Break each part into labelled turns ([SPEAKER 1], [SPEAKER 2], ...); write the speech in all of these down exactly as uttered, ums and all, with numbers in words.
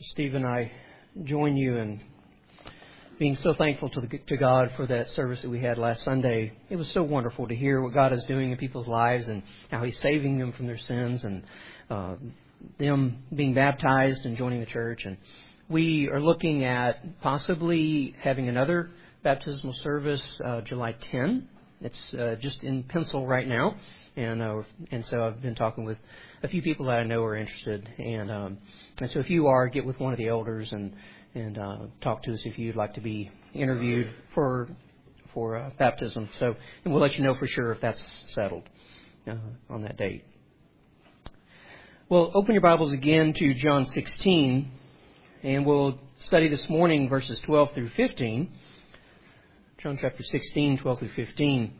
[SPEAKER 1] Steve and I join you in being so thankful to, the, to God for that service that we had last Sunday. It was so wonderful to hear what God is doing in people's lives and how He's saving them from their sins and uh, them being baptized and joining the church. And we are looking at possibly having another baptismal service uh, July tenth. It's uh, just in pencil right now. And uh, and so I've been talking with a few people that I know are interested. And um, and so if you are, get with one of the elders and and uh, talk to us if you'd like to be interviewed for for uh, baptism. So and we'll let you know for sure if that's settled uh, on that date. Well, open your Bibles again to John sixteen, and we'll study this morning verses twelve through fifteen. John chapter sixteen, twelve through fifteen.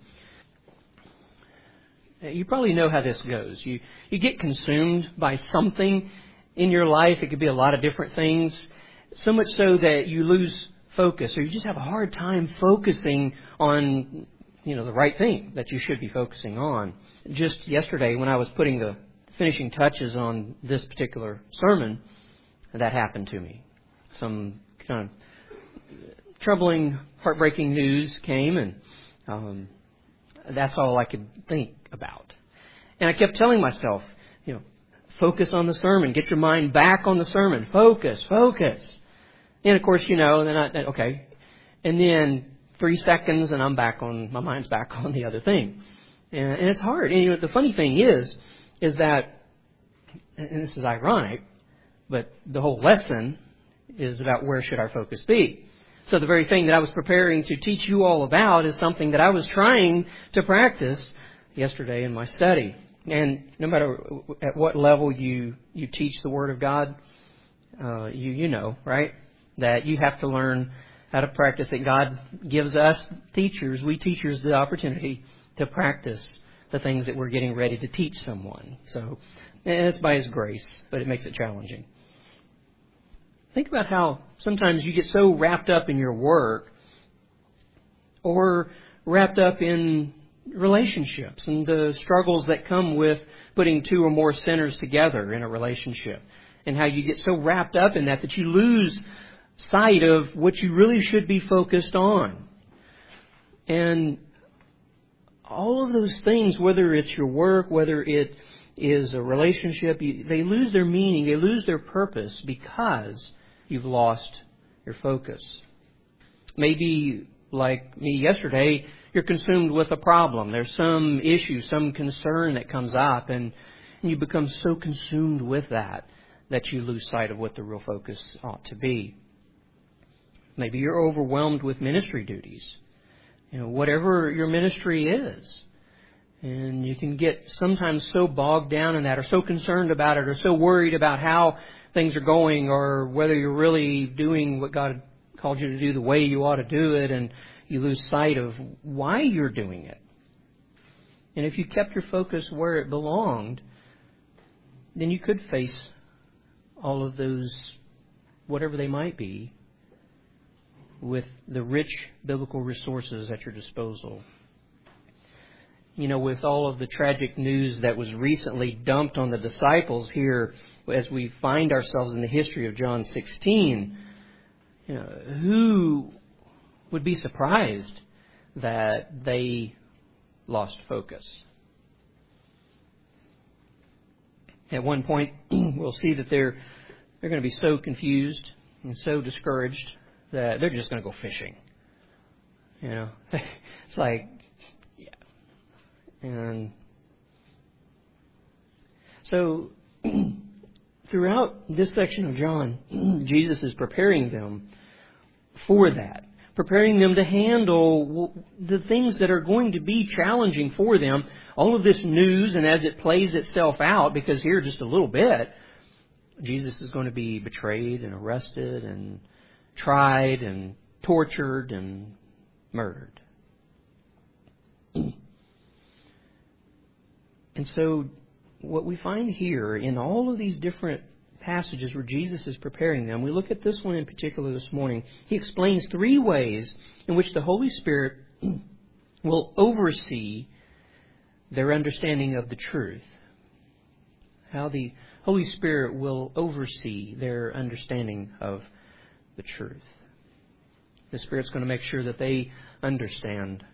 [SPEAKER 1] You probably know how this goes. You you get consumed by something in your life. It could be a lot of different things. So much so that you lose focus, or you just have a hard time focusing on, you know, the right thing that you should be focusing on. Just yesterday, when I was putting the finishing touches on this particular sermon, that happened to me. Some kind of troubling, heartbreaking news came, and um, that's all I could think about. And I kept telling myself, you know, focus on the sermon. Get your mind back on the sermon. Focus, focus. And of course, you know, then I, okay. And then three seconds and I'm back on, my mind's back on the other thing. And, and it's hard. And you know, the funny thing is, is that, and this is ironic, but the whole lesson is about where should our focus be. So the very thing that I was preparing to teach you all about is something that I was trying to practice yesterday in my study. And no matter at what level you, you teach the Word of God, uh, you you know, right, that you have to learn how to practice it. God gives us teachers, we teachers, the opportunity to practice the things that we're getting ready to teach someone. So, and it's by His grace, but it makes it challenging. Think about how sometimes you get so wrapped up in your work or wrapped up in relationships and the struggles that come with putting two or more sinners together in a relationship, and how you get so wrapped up in that that you lose sight of what you really should be focused on. And all of those things, whether it's your work, whether it is a relationship, they lose their meaning, they lose their purpose because you've lost your focus. Maybe, like me yesterday, you're consumed with a problem. There's some issue, some concern that comes up, and you become so consumed with that that you lose sight of what the real focus ought to be. Maybe you're overwhelmed with ministry duties. You know, whatever your ministry is. And you can get sometimes so bogged down in that, or so concerned about it, or so worried about how things are going, or whether you're really doing what God called you to do the way you ought to do it, and you lose sight of why you're doing it. And if you kept your focus where it belonged, then you could face all of those, whatever they might be, with the rich biblical resources at your disposal. You know, with all of the tragic news that was recently dumped on the disciples here, as we find ourselves in the history of John sixteen, you know, who would be surprised that they lost focus? At one point, we'll see that they're they're going to be so confused and so discouraged that they're just going to go fishing. You know, it's like, yeah. And so throughout this section of John, Jesus is preparing them for that, preparing them to handle the things that are going to be challenging for them. All of this news, and as it plays itself out, because here just a little bit, Jesus is going to be betrayed and arrested and tried and tortured and murdered. And so what we find here in all of these different passages where Jesus is preparing them, we look at this one in particular this morning. He explains three ways in which the Holy Spirit will oversee their understanding of the truth. How the Holy Spirit will oversee their understanding of the truth. The Spirit's going to make sure that they understand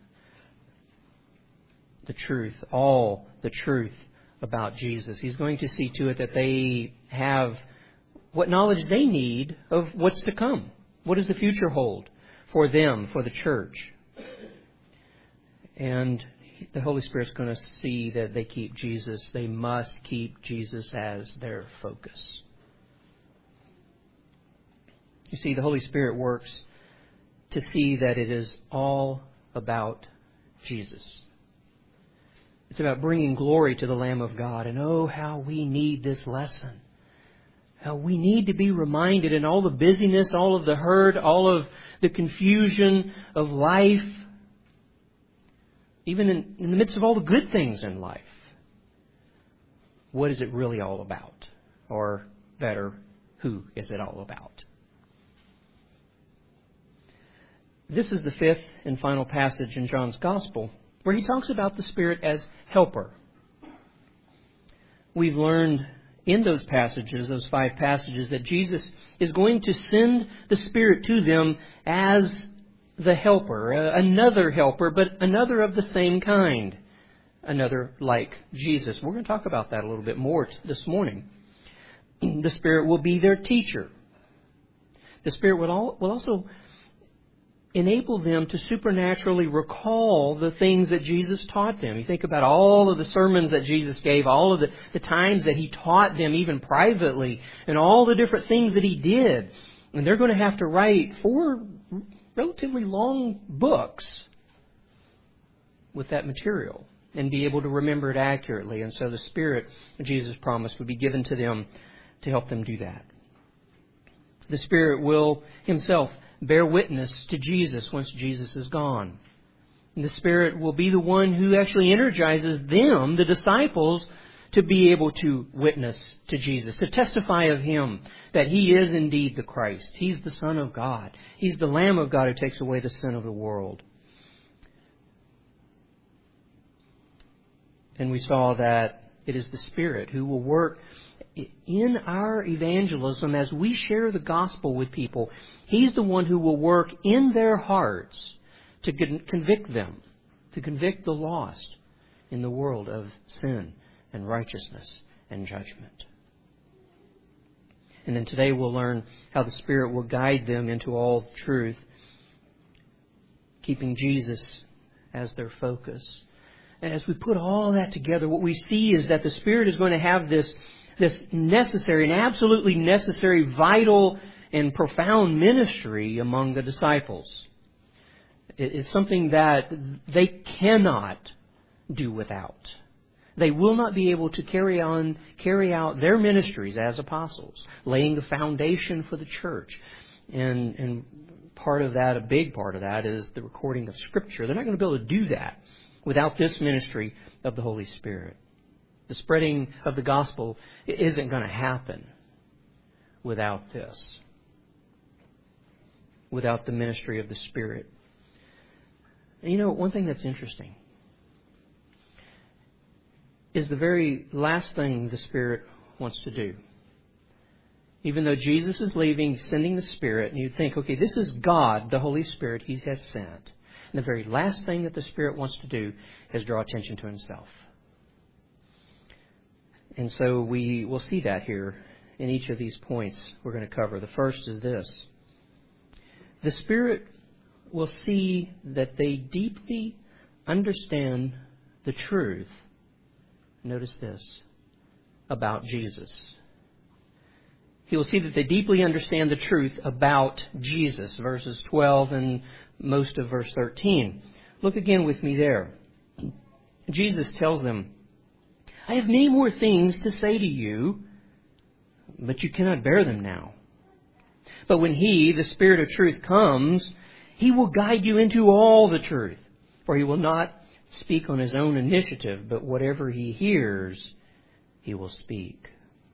[SPEAKER 1] the truth, all the truth about Jesus. He's going to see to it that they have what knowledge they need of what's to come. What does the future hold for them, for the church? And the Holy Spirit's going to see that they keep Jesus. They must keep Jesus as their focus. You see, the Holy Spirit works to see that it is all about Jesus. It's about bringing glory to the Lamb of God. And oh, how we need this lesson. How we need to be reminded in all the busyness, all of the hurt, all of the confusion of life, even in, in the midst of all the good things in life, what is it really all about? Or better, who is it all about? This is the fifth and final passage in John's Gospel, where he talks about the Spirit as helper. We've learned in those passages, those five passages, that Jesus is going to send the Spirit to them as the helper, another helper, but another of the same kind, another like Jesus. We're going to talk about that a little bit more this morning. The Spirit will be their teacher. The Spirit will also enable them to supernaturally recall the things that Jesus taught them. You think about all of the sermons that Jesus gave, all of the, the times that He taught them, even privately, and all the different things that He did. And they're going to have to write four relatively long books with that material and be able to remember it accurately. And so the Spirit, Jesus promised, would be given to them to help them do that. The Spirit will Himself bear witness to Jesus once Jesus is gone. And the Spirit will be the one who actually energizes them, the disciples, to be able to witness to Jesus, to testify of Him, that He is indeed the Christ. He's the Son of God. He's the Lamb of God who takes away the sin of the world. And we saw that it is the Spirit who will work in our evangelism as we share the gospel with people. He's the one who will work in their hearts to convict them, to convict the lost in the world of sin and righteousness and judgment. And then today we'll learn how the Spirit will guide them into all truth, keeping Jesus as their focus. And as we put all that together, what we see is that the Spirit is going to have this This necessary and absolutely necessary, vital and profound ministry among the disciples. It's something that they cannot do without. They will not be able to carry on, carry out their ministries as apostles, laying the foundation for the church. And, and part of that, a big part of that, is the recording of Scripture. They're not going to be able to do that without this ministry of the Holy Spirit. The spreading of the gospel isn't going to happen without this, without the ministry of the Spirit. And you know, one thing that's interesting is the very last thing the Spirit wants to do. Even though Jesus is leaving, sending the Spirit, and you think, okay, this is God, the Holy Spirit He has sent. And the very last thing that the Spirit wants to do is draw attention to Himself. And so we will see that here in each of these points we're going to cover. The first is this. The Spirit will see that they deeply understand the truth, notice this, about Jesus. He will see that they deeply understand the truth about Jesus, verses twelve and most of verse thirteen. Look again with me there. Jesus tells them, I have many more things to say to you, but you cannot bear them now. But when He, the Spirit of truth, comes, He will guide you into all the truth. For He will not speak on His own initiative, but whatever He hears, He will speak.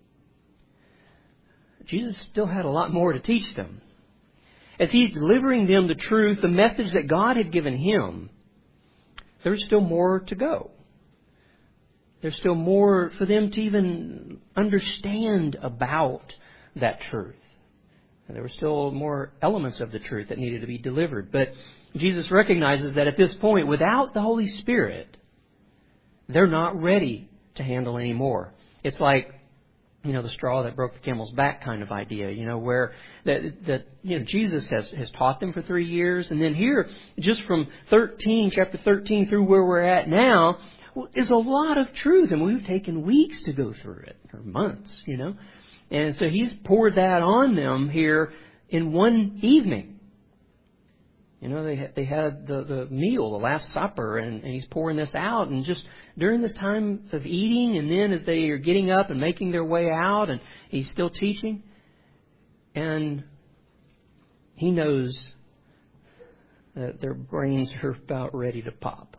[SPEAKER 1] Jesus still had a lot more to teach them. As He's delivering them the truth, the message that God had given Him, there's still more to go. there's still more for them to even understand about that truth. There were still more elements of the truth that needed to be delivered. But Jesus recognizes that at this point, without the Holy Spirit, they're not ready to handle any more. It's like, you know, the straw that broke the camel's back kind of idea, you know, where that, that you know, Jesus has, has taught them for three years. And then here, just from thirteen, chapter thirteen through where we're at now, is a lot of truth. And we've taken weeks to go through it, or months, you know. And so He's poured that on them here in one evening. You know, they had, they had the, the meal, the Last Supper, and, and He's pouring this out. And just during this time of eating, and then as they are getting up and making their way out, and He's still teaching. And He knows that their brains are about ready to pop.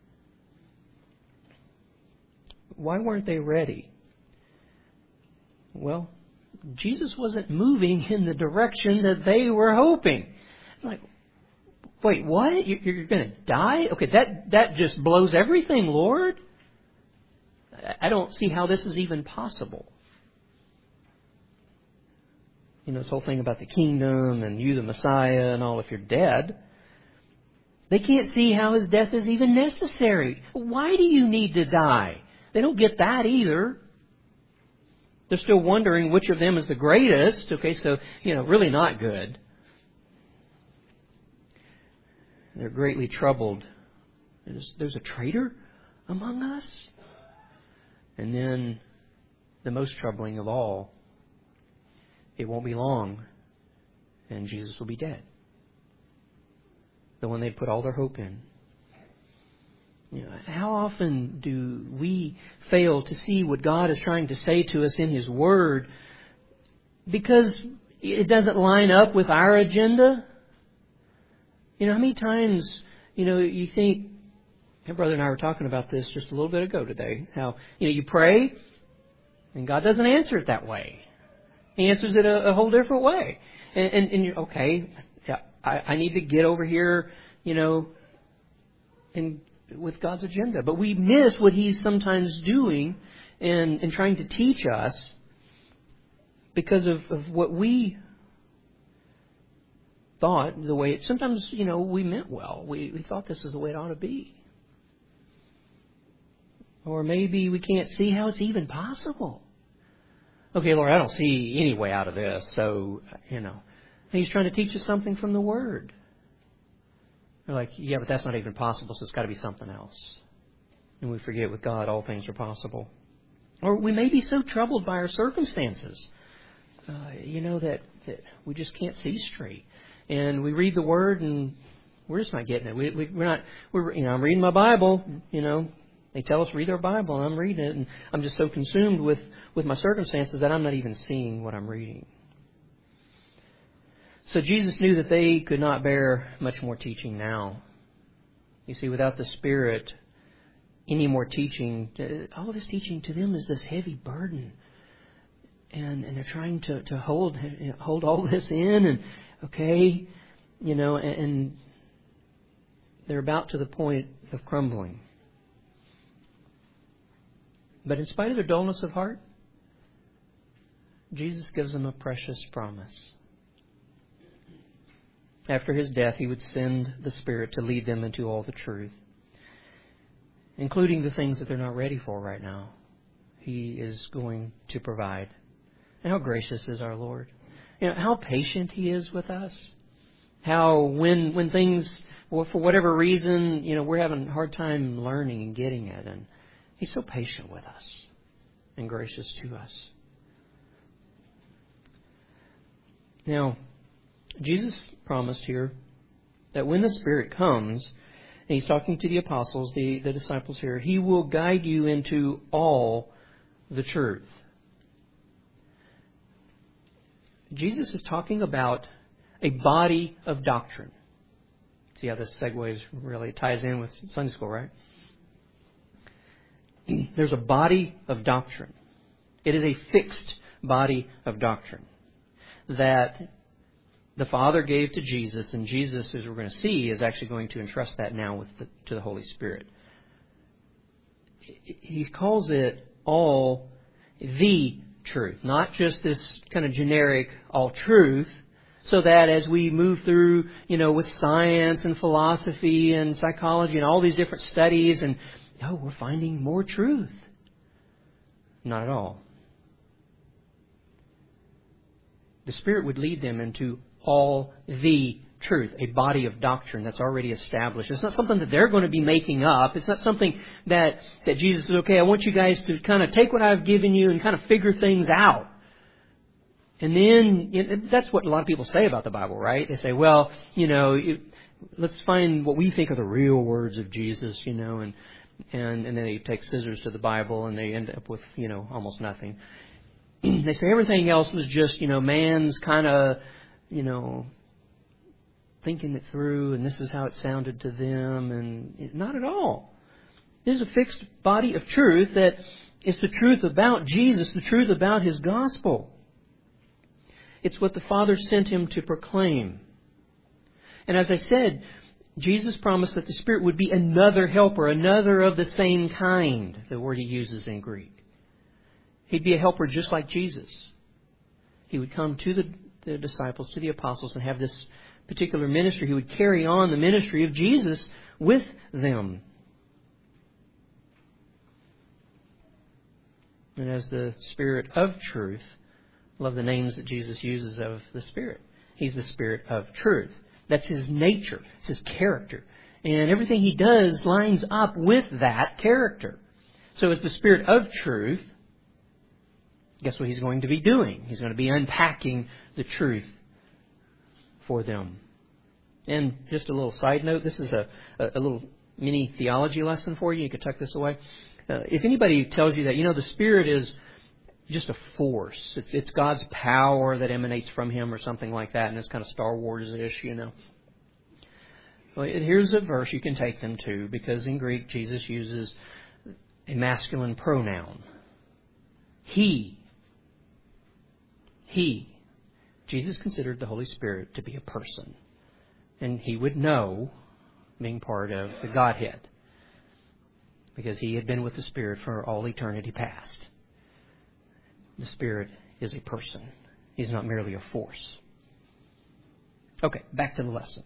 [SPEAKER 1] Why weren't they ready? Well, Jesus wasn't moving in the direction that they were hoping. Like, wait, what? You're going to die? Okay, that, that just blows everything, Lord. I don't see how this is even possible. You know, this whole thing about the kingdom and you the Messiah and all, if you're dead. They can't see how His death is even necessary. Why do you need to die? They don't get that either. They're still wondering which of them is the greatest. Okay, so, you know, really not good. They're greatly troubled. There's, there's a traitor among us? And then, the most troubling of all, it won't be long, and Jesus will be dead. The one they put all their hope in. You know, how often do we fail to see what God is trying to say to us in His Word because it doesn't line up with our agenda? You know, how many times, you know, you think, my brother and I were talking about this just a little bit ago today, how, you know, you pray and God doesn't answer it that way. He answers it a, a whole different way. And, and, and you're, okay, yeah, I, I need to get over here, you know, and with God's agenda. But we miss what He's sometimes doing and, and trying to teach us because of, of what we thought, the way it, sometimes, you know, we meant well. We, we thought this is the way it ought to be. Or maybe we can't see how it's even possible. Okay, Lord, I don't see any way out of this. So, you know, He's trying to teach us something from the Word. They're like, yeah, but that's not even possible, so it's got to be something else. And we forget with God all things are possible. Or we may be so troubled by our circumstances, uh, you know, that, that we just can't see straight. And we read the Word and we're just not getting it. We, we, we're not, we're, you know, I'm reading my Bible, you know. They tell us read our Bible and I'm reading it and I'm just so consumed with, with my circumstances that I'm not even seeing what I'm reading. So Jesus knew that they could not bear much more teaching now. You see, without the Spirit, any more teaching, all of this teaching to them is this heavy burden. And and they're trying to, to hold hold all this in and, okay, you know, and, and they're about to the point of crumbling. But in spite of their dullness of heart, Jesus gives them a precious promise. After His death, He would send the Spirit to lead them into all the truth, including the things that they're not ready for right now. He is going to provide. And how gracious is our Lord. You know, how patient He is with us. How when when things, well, for whatever reason, you know, we're having a hard time learning and getting it. And He's so patient with us and gracious to us. Now, Jesus promised here that when the Spirit comes, and He's talking to the apostles, the, the disciples here, He will guide you into all the truth. Jesus is talking about a body of doctrine. See how this segues really ties in with Sunday school, right? There's a body of doctrine. It is a fixed body of doctrine that the Father gave to Jesus, and Jesus, as we're going to see, is actually going to entrust that now with the, to the Holy Spirit. he calls it all the truth, not just this kind of generic all truth, so that as we move through, you know, with science and philosophy and psychology and all these different studies, and oh, we're finding more truth. Not at all. The Spirit would lead them into all the truth, a body of doctrine that's already established. It's not something that they're going to be making up. It's not something that, that Jesus says, okay, I want you guys to kind of take what I've given you and kind of figure things out. And then, you know, that's what a lot of people say about the Bible, right? They say, well, you know, it, let's find what we think are the real words of Jesus, you know, and, and, and then they take scissors to the Bible and they end up with, you know, almost nothing. They say everything else was just, you know, man's kind of, you know, thinking it through, and this is how it sounded to them, and not at all. There's a fixed body of truth that is the truth about Jesus, the truth about His gospel. It's what the Father sent Him to proclaim. And as I said, Jesus promised that the Spirit would be another helper, another of the same kind, the word He uses in Greek. He'd be a helper just like Jesus. He would come to the, the disciples, to the apostles, and have this particular ministry. He would carry on the ministry of Jesus with them. And as the Spirit of truth, I love the names that Jesus uses of the Spirit. He's the Spirit of truth. That's His nature. It's His character. And everything He does lines up with that character. So as the Spirit of truth, guess what He's going to be doing? He's going to be unpacking the truth for them. And just a little side note, this is a, a, a little mini theology lesson for you. You could tuck this away. Uh, if anybody tells you that, you know, the Spirit is just a force. It's it's God's power that emanates from Him or something like that, and it's kind of Star Wars-ish, you know. Well, here's a verse you can take them to, because in Greek, Jesus uses a masculine pronoun. He. He. Jesus considered the Holy Spirit to be a person. And He would know, being part of the Godhead, because He had been with the Spirit for all eternity past. The Spirit is a person. He's not merely a force. Okay, back to the lesson.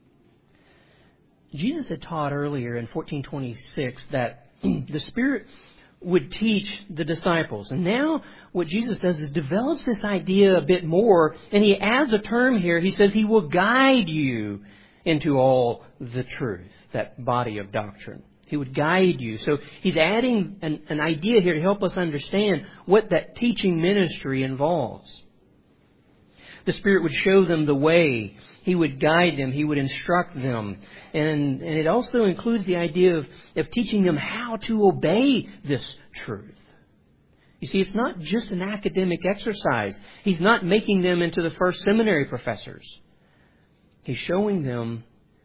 [SPEAKER 1] Jesus had taught earlier in fourteen twenty-six that the Spirit would teach the disciples. And now what Jesus does is develops this idea a bit more, and He adds a term here. He says He will guide you into all the truth, that body of doctrine. He would guide you. So He's adding an, an idea here to help us understand what that teaching ministry involves. The Spirit would show them the way. He would guide them. He would instruct them. And, and it also includes the idea of, of teaching them how to obey this truth. You see, it's not just an academic exercise. He's not making them into the first seminary professors. He's showing them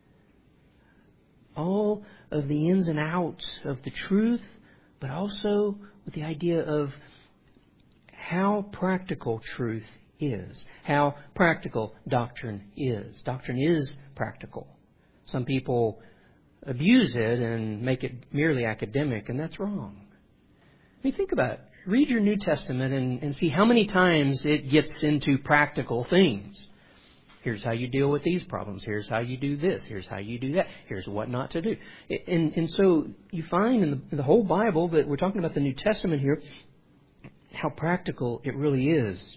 [SPEAKER 1] all of the ins and outs of the truth, but also with the idea of how practical truth is, how practical doctrine is. Doctrine is practical. Some people abuse it and make it merely academic, and that's wrong. I mean, think about it. Read your New Testament and, and see how many times it gets into practical things. Here's how you deal with these problems. Here's how you do this. Here's how you do that. Here's what not to do. And, and so you find in the, in the whole Bible, but we're talking about the New Testament here, how practical it really is.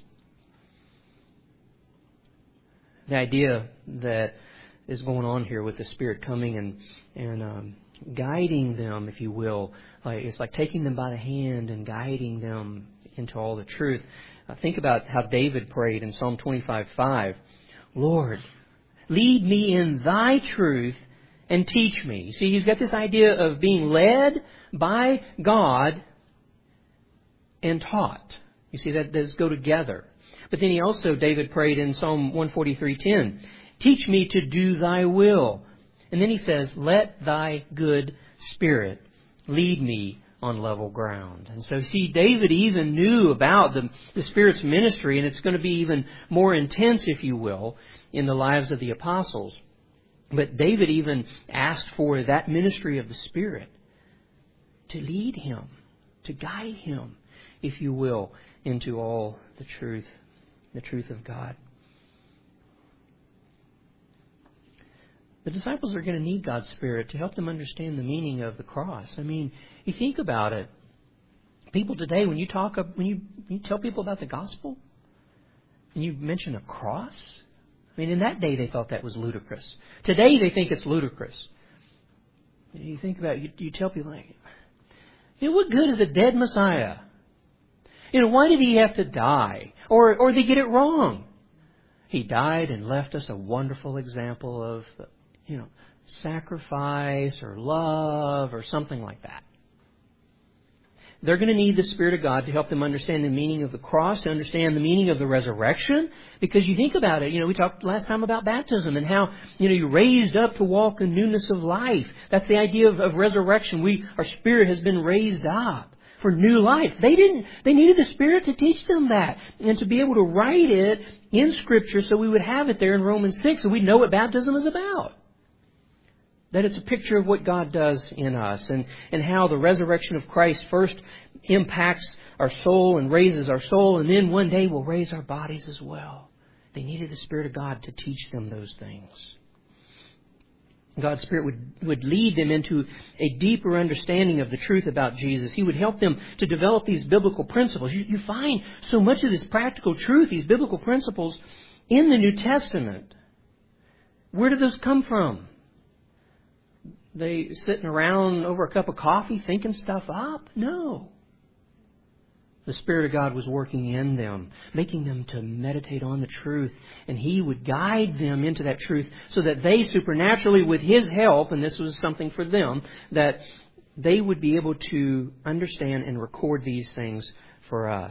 [SPEAKER 1] The idea that is going on here with the Spirit coming and and um, guiding them, if you will, like it's like taking them by the hand and guiding them into all the truth. Uh, think about how David prayed in Psalm twenty-five five. Lord, lead me in Thy truth and teach me. You see, he's got this idea of being led by God and taught. You see, that does go together. But then he also, David prayed in Psalm one forty-three ten, teach me to do Thy will. And then he says, let Thy good Spirit lead me on level ground. And so, see, David even knew about the, the Spirit's ministry, and it's going to be even more intense, if you will, in the lives of the apostles. But David even asked for that ministry of the Spirit. to lead him, to guide him, if you will, into all the truth, the truth of God. The disciples are going to need God's Spirit to help them understand the meaning of the cross. I mean, you think about it. People today, when you talk, when you, when you tell people about the gospel, and you mention a cross, I mean, in that day they thought that was ludicrous. Today they think it's ludicrous. You think about it, you, you tell people, like, you know, what good is a dead Messiah? You know, why did he have to die? Or, or they get it wrong. He died and left us a wonderful example of, you know, sacrifice or love or something like that. They're going to need the Spirit of God to help them understand the meaning of the cross, to understand the meaning of the resurrection. Because you think about it, you know, we talked last time about baptism and how, you know, you're raised up to walk in newness of life. That's the idea of, of resurrection. We, our spirit has been raised up for new life. They didn't, they needed the Spirit to teach them that and to be able to write it in Scripture so we would have it there in Romans six and we'd know what baptism is about. That it's a picture of what God does in us and, and how the resurrection of Christ first impacts our soul and raises our soul, and then one day will raise our bodies as well. They needed the Spirit of God to teach them those things. God's Spirit would, would lead them into a deeper understanding of the truth about Jesus. He would help them to develop these biblical principles. You, you find so much of this practical truth, these biblical principles, in the New Testament. Where do those come from? They sitting around over a cup of coffee thinking stuff up? No. The Spirit of God was working in them, making them to meditate on the truth. And He would guide them into that truth so that they supernaturally, with His help, and this was something for them, that they would be able to understand and record these things for us.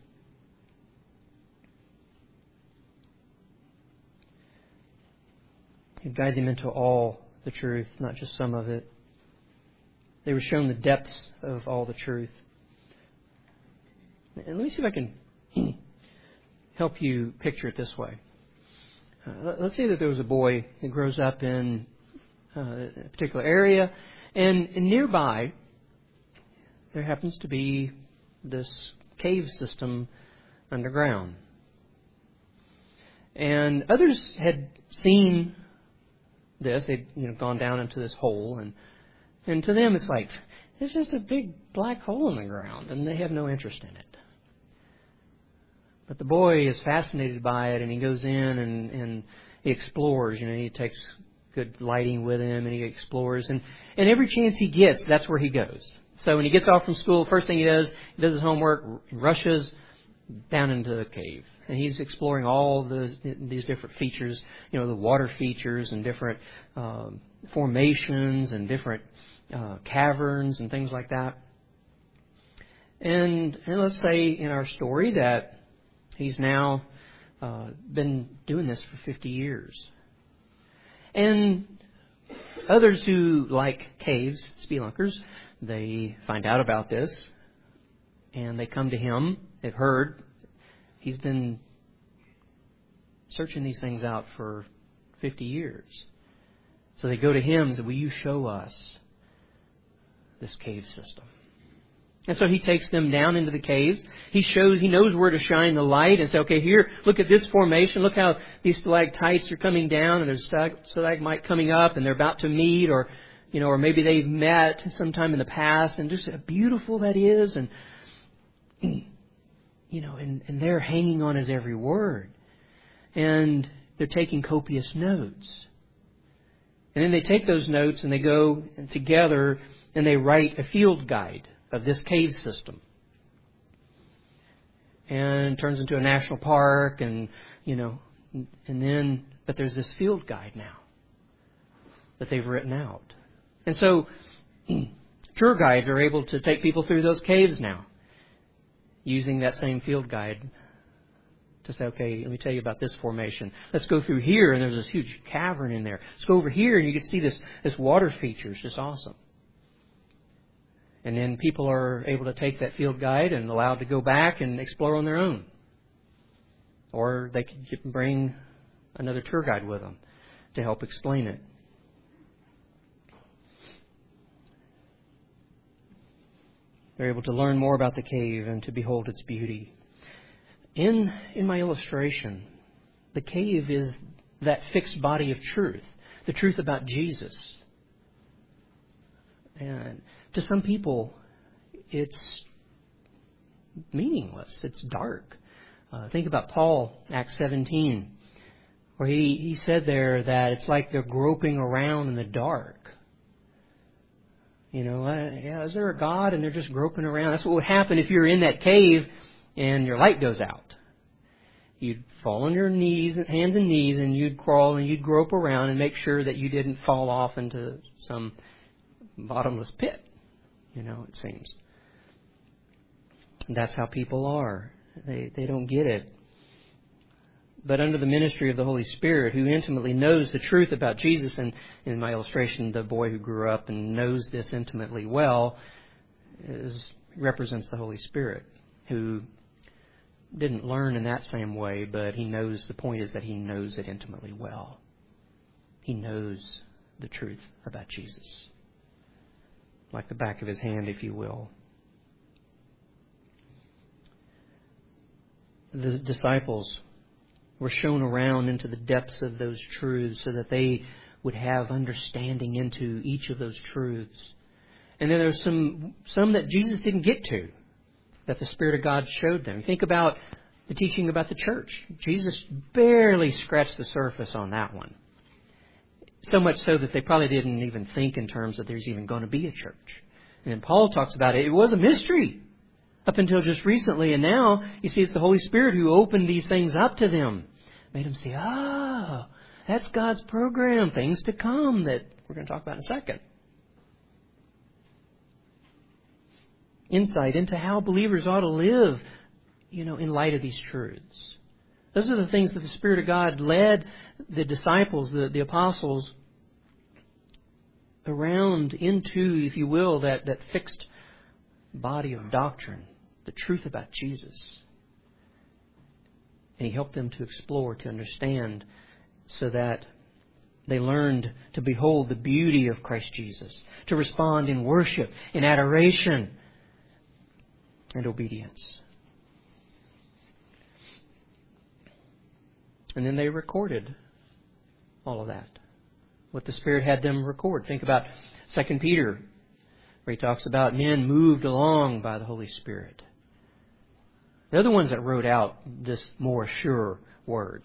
[SPEAKER 1] He'd guide them into all the truth, not just some of it. They were shown the depths of all the truth. And let me see if I can help you picture it this way. Uh, let's say that there was a boy that grows up in uh, a particular area, and, and nearby there happens to be this cave system underground. And others had seen this. They'd you know gone down into this hole, and and to them it's like, it's just a big black hole in the ground, and they have no interest in it. But the boy is fascinated by it, and he goes in and, and he explores. You know, he takes good lighting with him, and he explores. And, and every chance he gets, that's where he goes. So when he gets off from school, first thing he does, he does his homework, rushes down into the cave. And he's exploring all the these different features, you know, the water features and different um, formations and different uh, caverns and things like that. And, and let's say in our story that he's now uh, been doing this for fifty years. And others who like caves, spelunkers, they find out about this and they come to him. They've heard he's been searching these things out for fifty years. So they go to him and say, will you show us this cave system? And so he takes them down into the caves. He shows, he knows where to shine the light and say, okay, here, look at this formation. Look how these stalactites are coming down and there's stalagmite coming up and they're about to meet, or, you know, or maybe they've met sometime in the past, and just how beautiful that is. And, you know, and, and they're hanging on his every word. And they're taking copious notes. And then they take those notes and they go together and they write a field guide of this cave system. And it turns into a national park, and, you know, and then, but there's this field guide now that they've written out. And so tour guides are able to take people through those caves now, using that same field guide to say, okay, let me tell you about this formation. Let's go through here, and there's this huge cavern in there. Let's go over here, and you can see this, this water feature. It's just awesome. And then people are able to take that field guide and allowed to go back and explore on their own. Or they could bring another tour guide with them to help explain it. They're able to learn more about the cave and to behold its beauty. In, in my illustration, the cave is that fixed body of truth, the truth about Jesus. And to some people, it's meaningless. It's dark. Uh, think about Paul, Acts seventeen, where he, he said there that it's like they're groping around in the dark. You know, uh, yeah, is there a God? And they're just groping around. That's what would happen if you're in that cave and your light goes out. You'd fall on your knees, hands and knees, and you'd crawl and you'd grope around and make sure that you didn't fall off into some bottomless pit. You know, it seems. And that's how people are. They they don't get it. But under the ministry of the Holy Spirit, who intimately knows the truth about Jesus, and in my illustration, the boy who grew up and knows this intimately well, is, represents the Holy Spirit, who didn't learn in that same way, but he knows, the point is that he knows it intimately well. He knows the truth about Jesus, like the back of his hand, if you will. The disciples were shown around into the depths of those truths so that they would have understanding into each of those truths. And then there's some some that Jesus didn't get to, that the Spirit of God showed them. Think about the teaching about the church. Jesus barely scratched the surface on that one. So much so that they probably didn't even think in terms that there's even going to be a church. And then Paul talks about it. It was a mystery up until just recently. And now, you see, it's the Holy Spirit who opened these things up to them. Made them see, oh, that's God's program, things to come that we're going to talk about in a second. Insight into how believers ought to live, you know, in light of these truths. Those are the things that the Spirit of God led the disciples, the, the apostles, around into, if you will, that, that fixed body of doctrine, the truth about Jesus. And He helped them to explore, to understand, so that they learned to behold the beauty of Christ Jesus, to respond in worship, in adoration, and obedience. And then they recorded all of that, what the Spirit had them record. Think about Second Peter, where he talks about men moved along by the Holy Spirit. They're the ones that wrote out this more sure word.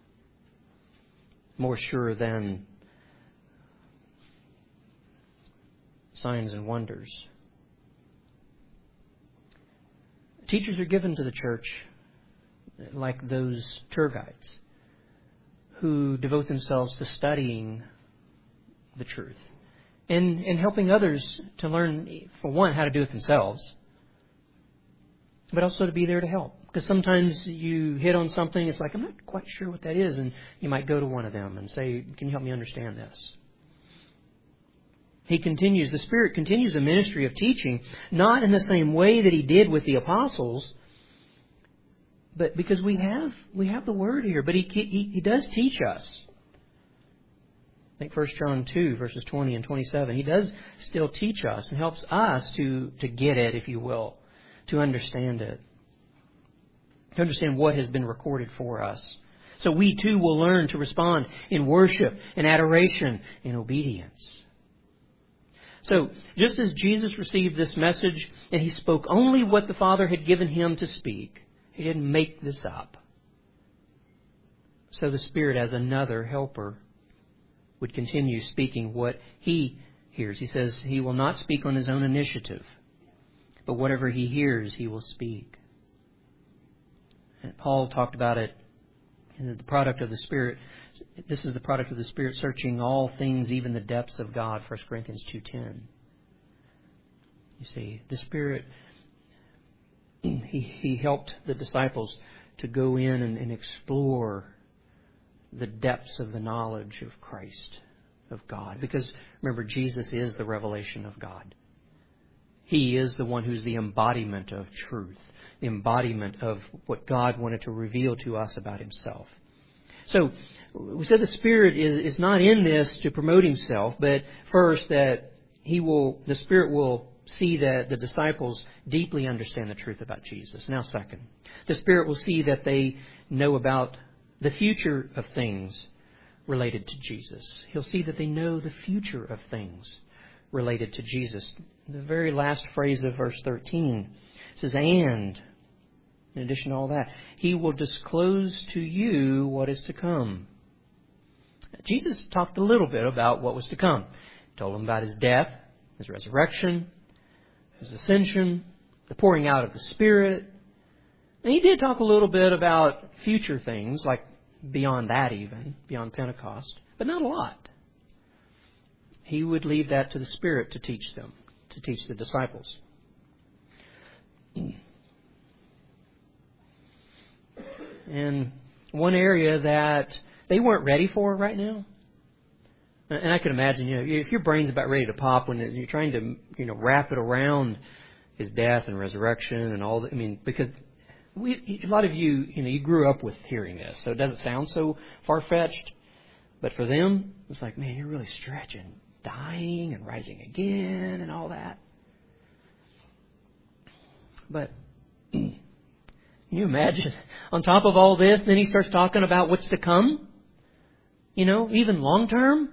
[SPEAKER 1] More sure than signs and wonders. Teachers are given to the church like those tour guides who devote themselves to studying the truth and, and helping others to learn, for one, how to do it themselves, but also to be there to help. Because sometimes you hit on something, it's like, I'm not quite sure what that is, and you might go to one of them and say, can you help me understand this? He continues, the Spirit continues the ministry of teaching, not in the same way that He did with the apostles, but because we have we have the Word here, but He He, he does teach us. I think First John two, verses twenty and twenty-seven, He does still teach us and helps us to, to get it, if you will, to understand it, to understand what has been recorded for us. So we too will learn to respond in worship, in adoration, in obedience. So, just as Jesus received this message and He spoke only what the Father had given Him to speak, He didn't make this up. So the Spirit, as another helper, would continue speaking what He hears. He says He will not speak on His own initiative, but whatever He hears, He will speak. And Paul talked about it, the product of the Spirit. This is the product of the Spirit, searching all things, even the depths of God, First Corinthians two ten. You see, the Spirit, He, he helped the disciples to go in and, and explore the depths of the knowledge of Christ, of God. Because, remember, Jesus is the revelation of God. He is the one who's the embodiment of truth, the embodiment of what God wanted to reveal to us about Himself. So, we said the Spirit is, is not in this to promote Himself, but first that He will, the Spirit will see that the disciples deeply understand the truth about Jesus. Now, second, the Spirit will see that they know about the future of things related to Jesus. He'll see that they know the future of things related to Jesus. The very last phrase of verse thirteen says, and, in addition to all that, He will disclose to you what is to come. Jesus talked a little bit about what was to come. He told them about His death, His resurrection, His ascension, the pouring out of the Spirit. And He did talk a little bit about future things, like beyond that even, beyond Pentecost, but not a lot. He would leave that to the Spirit to teach them, to teach the disciples. And one area that they weren't ready for right now, and I can imagine, you know, if your brain's about ready to pop when you're trying to, you know, wrap it around His death and resurrection and all that. I mean, because we, a lot of you, you know, you grew up with hearing this, so it doesn't sound so far-fetched. But for them, it's like, man, you're really stretching, dying and rising again and all that. But can you imagine, on top of all this, then He starts talking about what's to come? You know, even long term.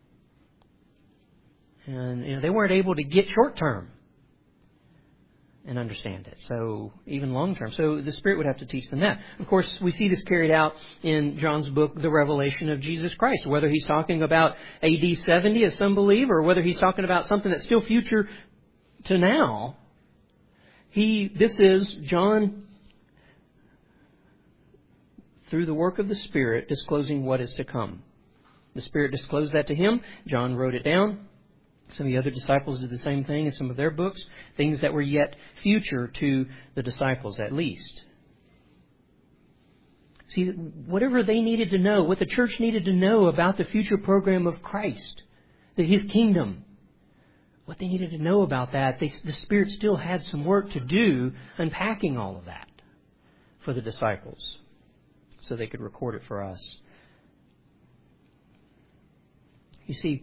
[SPEAKER 1] And, you know, they weren't able to get short term and understand it. So even long term. So the Spirit would have to teach them that. Of course, we see this carried out in John's book, The Revelation of Jesus Christ. Whether he's talking about A D seventy, as some believe, or whether he's talking about something that's still future to now. He, this is John, through the work of the Spirit, disclosing what is to come. The Spirit disclosed that to him. John wrote it down. Some of the other disciples did the same thing in some of their books. Things that were yet future to the disciples, at least. See, whatever they needed to know, what the church needed to know about the future program of Christ, that His kingdom, what they needed to know about that, they, the Spirit still had some work to do unpacking all of that for the disciples so they could record it for us. You see,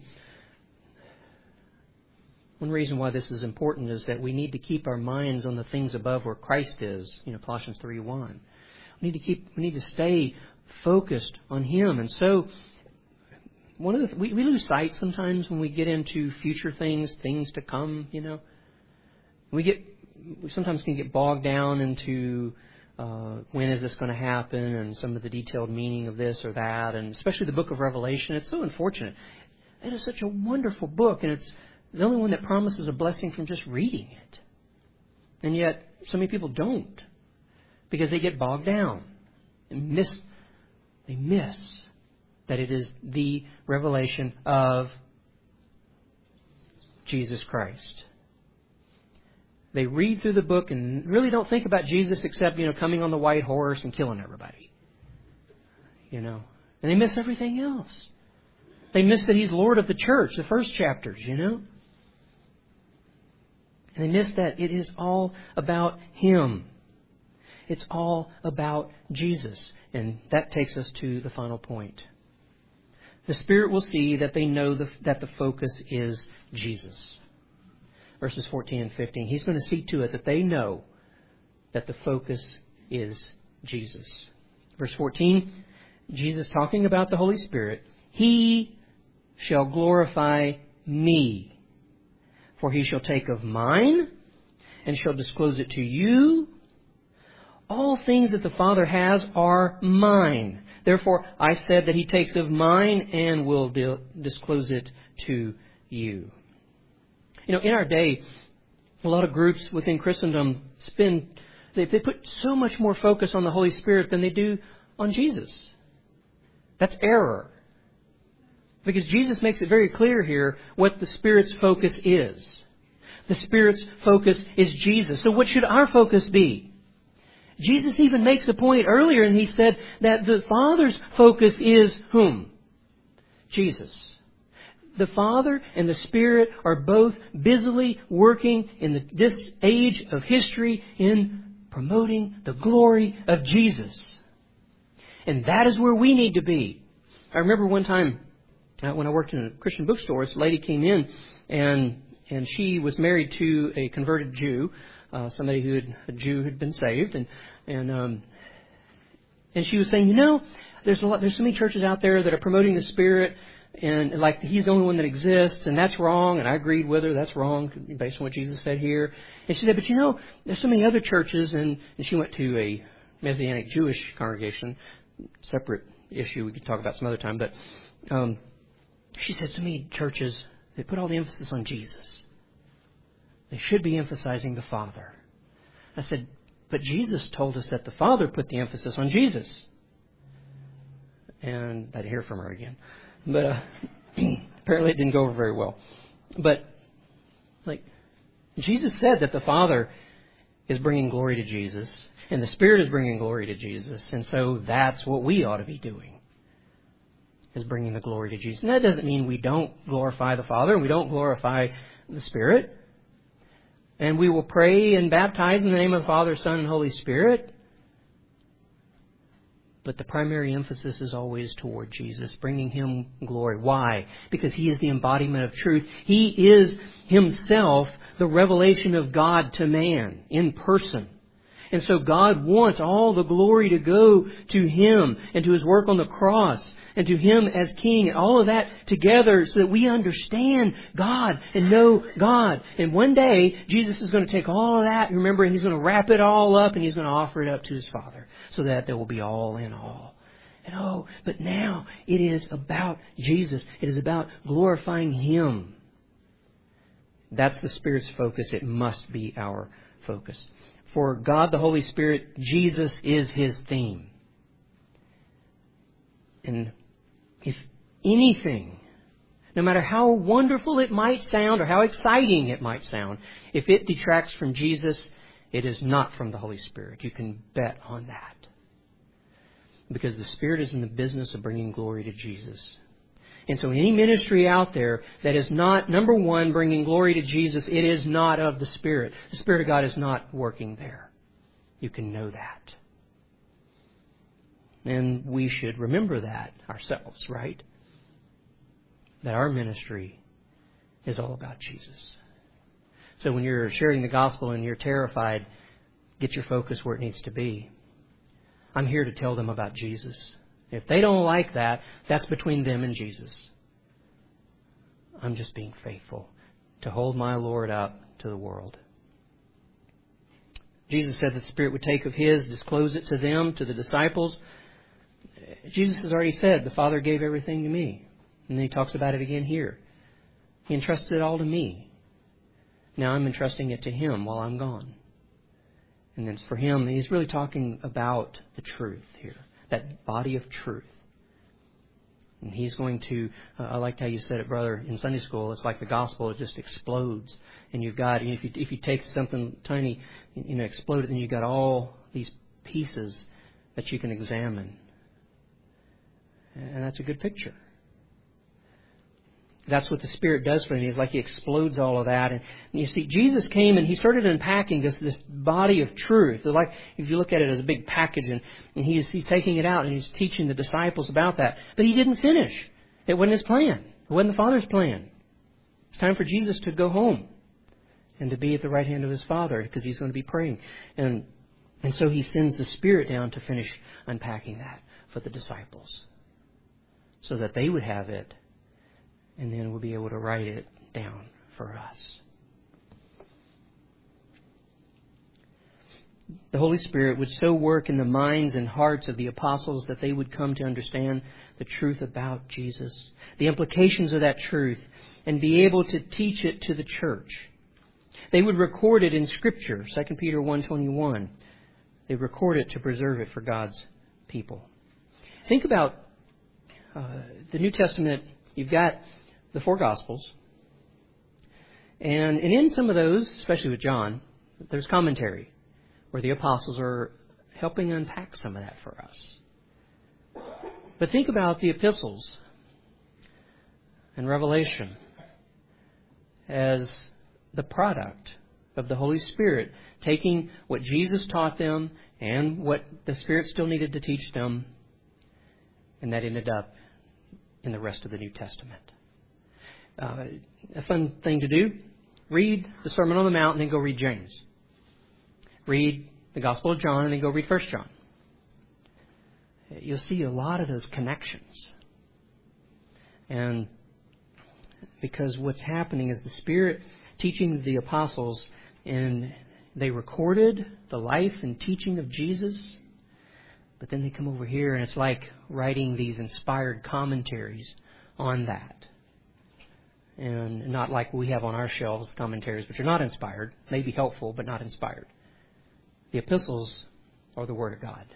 [SPEAKER 1] one reason why this is important is that we need to keep our minds on the things above where Christ is. You know, Colossians three one. We need to keep. We need to stay focused on Him. And so, one of the we, we lose sight sometimes when we get into future things, things to come. You know, we get we sometimes can get bogged down into uh, when is this going to happen and some of the detailed meaning of this or that, and especially the Book of Revelation. It's so unfortunate. It is such a wonderful book, and it's the only one that promises a blessing from just reading it. And yet, so many people don't, because they get bogged down and miss, they miss that it is the revelation of Jesus Christ. They read through the book and really don't think about Jesus except, you know, coming on the white horse and killing everybody. You know, and they miss everything else. They miss that He's Lord of the church, the first chapters, you know. And they miss that it is all about Him. It's all about Jesus. And that takes us to the final point. The Spirit will see that they know the, that the focus is Jesus. Verses fourteen and fifteen. He's going to see to it that they know that the focus is Jesus. Verse fourteen, Jesus talking about the Holy Spirit. He shall glorify me, for He shall take of mine and shall disclose it to you. All things that the Father has are mine. Therefore, I said that He takes of mine and will di- disclose it to you. You know, in our day, a lot of groups within Christendom spend, they, they put so much more focus on the Holy Spirit than they do on Jesus. That's error. Because Jesus makes it very clear here what the Spirit's focus is. The Spirit's focus is Jesus. So what should our focus be? Jesus even makes a point earlier, and He said that the Father's focus is whom? Jesus. The Father and the Spirit are both busily working in the, this age of history in promoting the glory of Jesus. And that is where we need to be. I remember one time uh, when I worked in a Christian bookstore, this lady came in and and she was married to a converted Jew, uh, somebody who had, a Jew who had been saved, and and um, and she was saying, you know, there's a lot, there's so many churches out there that are promoting the Spirit, and like he's the only one that exists, and that's wrong. And I agreed with her, that's wrong based on what Jesus said here. And she said, but you know, there's so many other churches, and, and she went to a Messianic Jewish congregation, separate issue we could talk about some other time, but um, she said so many churches, they put all the emphasis on Jesus. They should be emphasizing the Father. I said, but Jesus told us that the Father put the emphasis on Jesus. And I didn't hear from her again. But uh, apparently it didn't go over very well. But like Jesus said that the Father is bringing glory to Jesus, and the Spirit is bringing glory to Jesus. And so that's what we ought to be doing, is bringing the glory to Jesus. And that doesn't mean we don't glorify the Father and we don't glorify the Spirit. And we will pray and baptize in the name of the Father, Son, and Holy Spirit. But the primary emphasis is always toward Jesus, bringing Him glory. Why? Because He is the embodiment of truth. He is Himself the revelation of God to man in person. And so God wants all the glory to go to Him and to His work on the cross and to Him as King, and all of that together so that we understand God and know God. And one day, Jesus is going to take all of that, remember, and He's going to wrap it all up and He's going to offer it up to His Father so that there will be all in all. And oh, but now it is about Jesus. It is about glorifying Him. That's the Spirit's focus. It must be our focus. For God the Holy Spirit, Jesus is His theme. And if anything, no matter how wonderful it might sound or how exciting it might sound, if it detracts from Jesus, it is not from the Holy Spirit. You can bet on that. Because the Spirit is in the business of bringing glory to Jesus. And so any ministry out there that is not, number one, bringing glory to Jesus, it is not of the Spirit. The Spirit of God is not working there. You can know that. And we should remember that ourselves, right? That our ministry is all about Jesus. So when you're sharing the gospel and you're terrified, get your focus where it needs to be. I'm here to tell them about Jesus. If they don't like that, that's between them and Jesus. I'm just being faithful to hold my Lord up to the world. Jesus said that the Spirit would take of His, disclose it to them, to the disciples. Jesus has already said, the Father gave everything to me. And then He talks about it again here. He entrusted it all to me. Now I'm entrusting it to Him while I'm gone. And then for Him, He's really talking about the truth here. That body of truth. And He's going to, uh, I liked how you said it, brother, in Sunday school, it's like the gospel, it just explodes. And you've got, if you, if you take something tiny, you know, explode it, then you've got all these pieces that you can examine. And that's a good picture. That's what the Spirit does for me. It's like He explodes all of that. And you see, Jesus came and He started unpacking this, this body of truth. It's like if you look at it as a big package, and, and he's, he's taking it out and He's teaching the disciples about that. But He didn't finish. It wasn't His plan. It wasn't the Father's plan. It's time for Jesus to go home and to be at the right hand of His Father, because He's going to be praying. And, and so He sends the Spirit down to finish unpacking that for the disciples, so that they would have it, and then we'll be able to write it down for us. The Holy Spirit would so work in the minds and hearts of the apostles that they would come to understand the truth about Jesus, the implications of that truth, and be able to teach it to the church. They would record it in Scripture, Second Peter one twenty-one. They record it to preserve it for God's people. Think about uh, the New Testament. You've got the four Gospels. And, and in some of those, especially with John, there's commentary where the apostles are helping unpack some of that for us. But think about the epistles and Revelation as the product of the Holy Spirit, taking what Jesus taught them and what the Spirit still needed to teach them, and that ended up in the rest of the New Testament. Uh, a fun thing to do Read the Sermon on the Mount and then go read James. Read the Gospel of John and then go read First John. You'll see a lot of those connections. And because what's happening is the Spirit teaching the apostles, and they recorded the life and teaching of Jesus, but then they come over here and it's like writing these inspired commentaries on that. And not like we have on our shelves commentaries, which are not inspired, may be helpful, but not inspired. The epistles are the Word of God.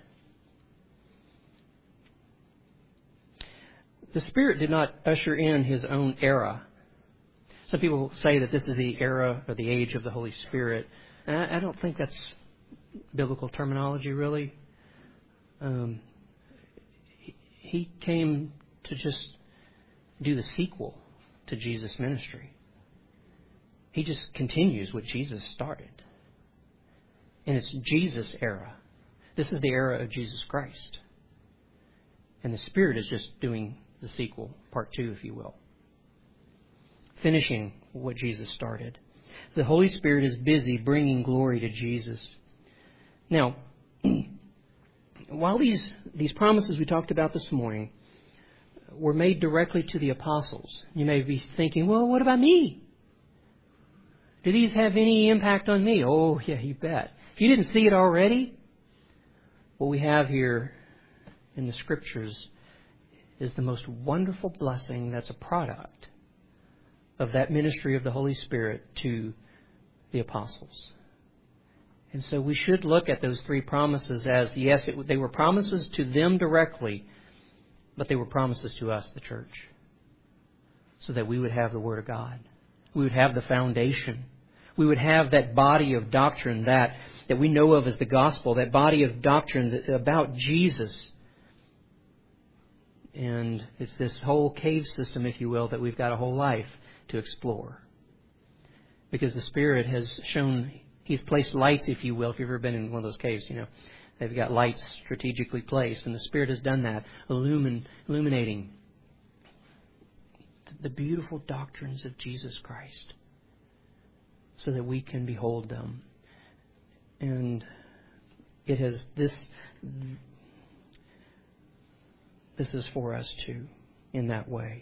[SPEAKER 1] The Spirit did not usher in His own era. Some people say that this is the era or the age of the Holy Spirit. And I, I don't think that's biblical terminology, really. Um, he, he came to just do the sequel to Jesus' ministry. He just continues what Jesus started. And it's Jesus' era. This is the era of Jesus Christ. And the Spirit is just doing the sequel, part two, if you will. Finishing what Jesus started. The Holy Spirit is busy bringing glory to Jesus. Now, while these, these promises we talked about this morning were made directly to the apostles, you may be thinking, well, what about me? Do these have any impact on me? Oh, yeah, you bet. If you didn't see it already, what we have here in the Scriptures is the most wonderful blessing that's a product of that ministry of the Holy Spirit to the apostles. And so we should look at those three promises as, yes, it, they were promises to them directly, but they were promises to us, the church, so that we would have the Word of God. We would have the foundation. We would have that body of doctrine that, that we know of as the gospel, that body of doctrine about Jesus. And it's this whole cave system, if you will, that we've got a whole life to explore. Because the Spirit has shown, He's placed lights, if you will. If you've ever been in one of those caves, you know, they've got lights strategically placed. And the Spirit has done that, illumin, illuminating the beautiful doctrines of Jesus Christ so that we can behold them. And it has this, this is for us too, in that way.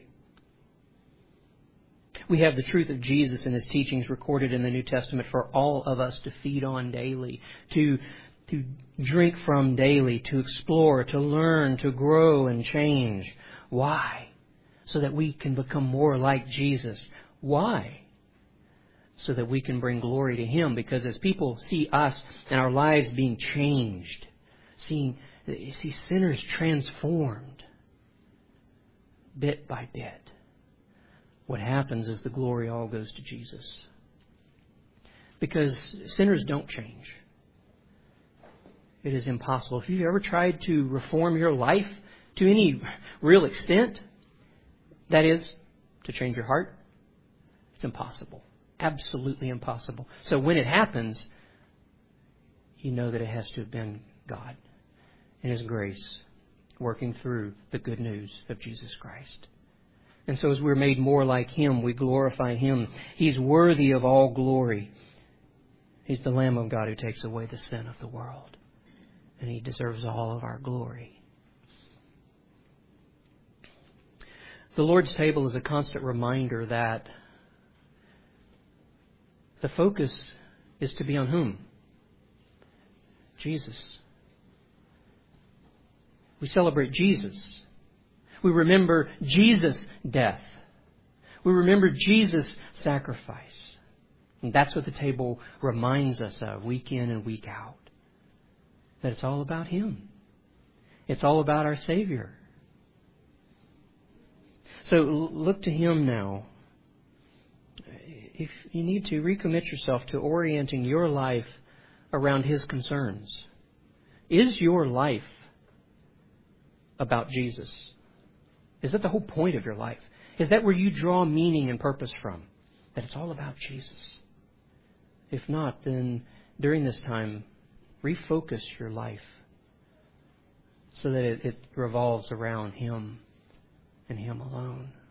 [SPEAKER 1] We have the truth of Jesus and His teachings recorded in the New Testament for all of us to feed on daily, to, to drink from daily, to explore, to learn, to grow and change. Why? So that we can become more like Jesus. Why? So that we can bring glory to Him. Because as people see us and our lives being changed, seeing see sinners transformed bit by bit, what happens is the glory all goes to Jesus. Because sinners don't change. It is impossible. If you've ever tried to reform your life to any real extent, that is, to change your heart, it's impossible. Absolutely impossible. So when it happens, you know that it has to have been God and His grace working through the good news of Jesus Christ. And so as we're made more like Him, we glorify Him. He's worthy of all glory. He's the Lamb of God who takes away the sin of the world. And He deserves all of our glory. The Lord's table is a constant reminder that the focus is to be on whom? Jesus. We celebrate Jesus. We remember Jesus' death. We remember Jesus' sacrifice. And that's what the table reminds us of week in and week out. That it's all about Him. It's all about our Savior. So look to Him now. If you need to, recommit yourself to orienting your life around His concerns. Is your life about Jesus? Is that the whole point of your life? Is that where you draw meaning and purpose from? That it's all about Jesus? If not, then during this time, refocus your life so that it, it revolves around Him and Him alone.